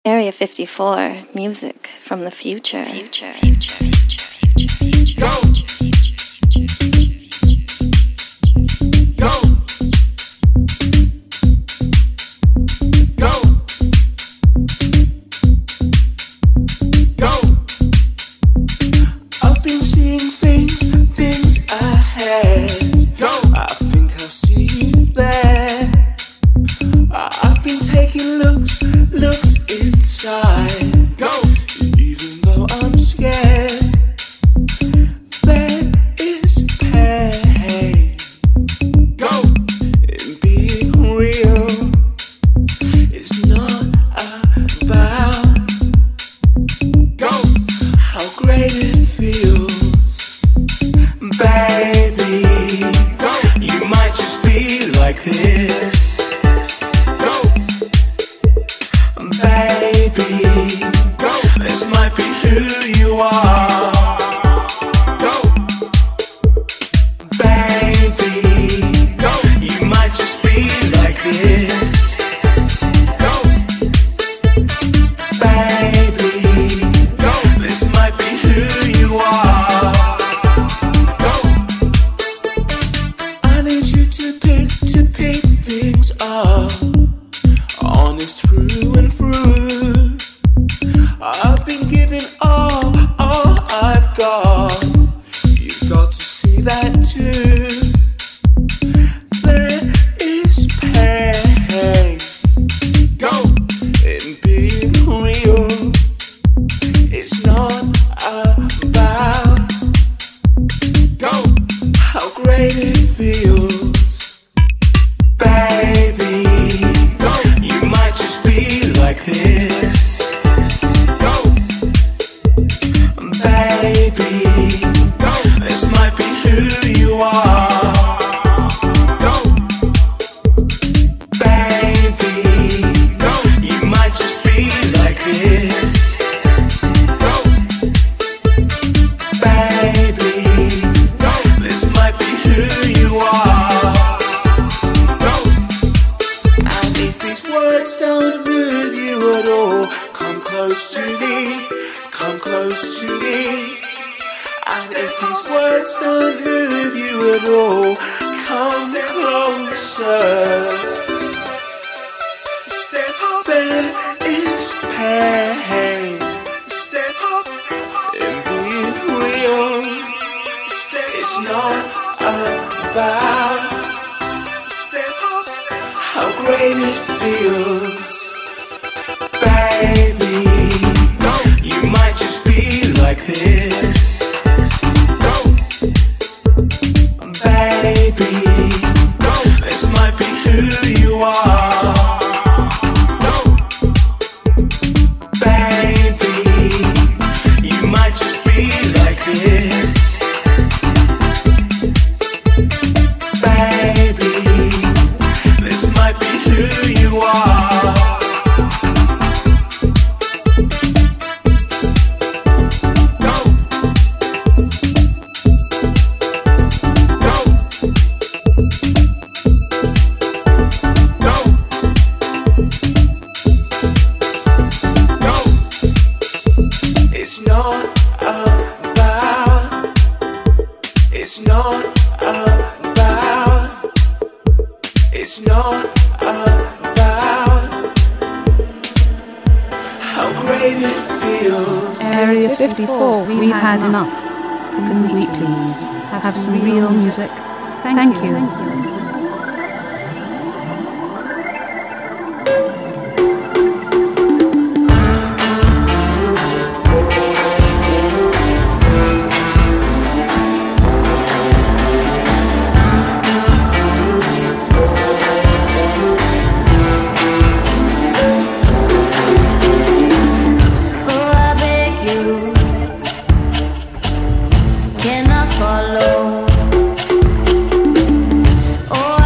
Area 54, music from the future. I've been seeing things ahead. I think I'll see you there. I've been taking looks inside. Even though I'm scared, there is pain in being real. It's not about how great it feels, baby. You might just be like this, baby. This might be who you are, baby. You might just be like this, baby. This might be who you are. I need you to pick things up, honest through and through. I've been giving all I've got. You've got to see that too. There is pain in being real. It's not about how great it feels, baby. You might just be like this, baby. This might be who you are, baby. You might just be like this, baby. This might be who you are. And if these words don't move you at all, come close to me, come close to me. And if these words don't move you at all, come closer. Step up, there is pain. Step up, in being real. It's not about how great it feels, baby. You might just be like this, baby. This might be who you are, baby. You might just be like this, baby. This might be who you are. It's not about, it's not about, it's not about how great it feels. Area 54, we've had enough. Can we please have some real music? Thank you. Can I follow? Oh,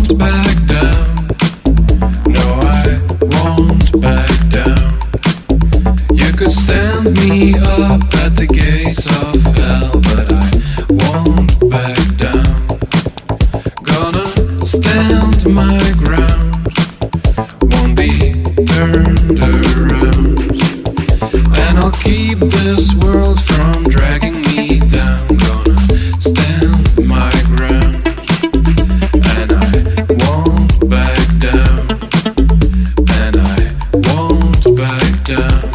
won't back down. No, I won't back down. You could stand me up at the gates of hell, but I won't back down. Gonna stand my ground, won't be turned around. And I'll keep this world from dragging me down. Gonna stand my ground, and I won't back down, and I won't back down.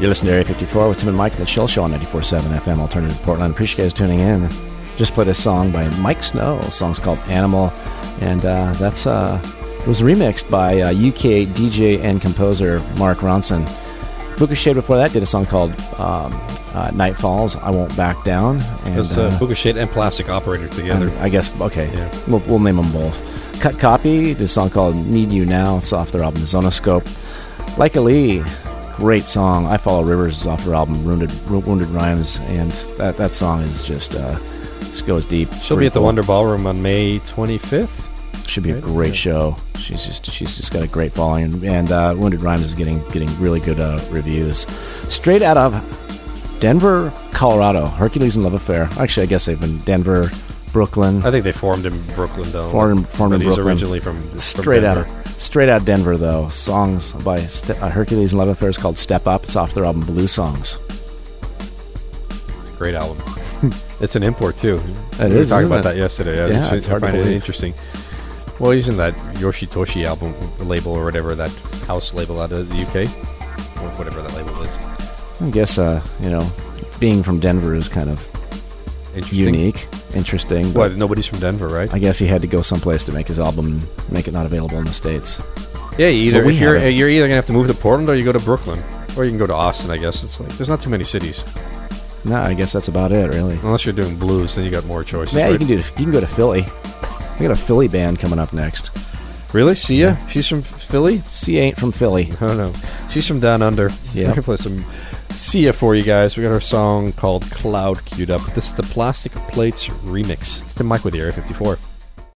You're listening to Area 54 with Tim and Mike, the Chill Show on 94.7 FM Alternative Portland. Appreciate you guys tuning in. Just played a song by Mike Snow. The song's called Animal, and it was remixed by UK DJ and composer Mark Ronson. Buka Shade before that did a song called Night Falls, I Won't Back Down. And, it was Buka Shade and Plastic Operator together. I guess, okay, yeah. We'll name them both. Cut Copy did a song called Need You Now. It's off their album Zonoscope. Like a Lee, great song. I Follow Rivers is off their album Wounded Rhymes, and that song is just goes deep. She'll be at the Wonder Ballroom on May 25th. Should be a great show. She's just got a great following, and Wounded Rhymes is getting really good reviews. Straight out of Denver, Colorado, Hercules and Love Affair. Actually, I guess they've been Denver, Brooklyn. I think they formed in Brooklyn, though. Formed in Brooklyn. He's originally from straight Denver. Straight out of Denver, though. Songs by Hercules and Love Affair is called Step Up. It's off their album Blue Songs. It's a great album. It's an import, too. We were talking about that yesterday. Yeah, it's hard to believe. It interesting. Well, using that Yoshitoshi album label or whatever, that house label out of the UK, or whatever that label is. I guess, being from Denver is kind of unique, interesting. But nobody's from Denver, right? I guess he had to go someplace to make his album, make it not available in the States. Yeah, you're either gonna have to move to Portland or you go to Brooklyn, or you can go to Austin. I guess it's like there's not too many cities. No, I guess that's about it, really. Unless you're doing blues, then you got more choices. Yeah, right? you can go to Philly. We got a Philly band coming up next. Really, Sia? Yeah. She's from Philly? Sia ain't from Philly. Oh no, she's from down under. Yeah, we're gonna play some Sia for you guys. We got our song called Cloud queued up. This is the Plastic Plates remix. It's the Mike with the Area 54.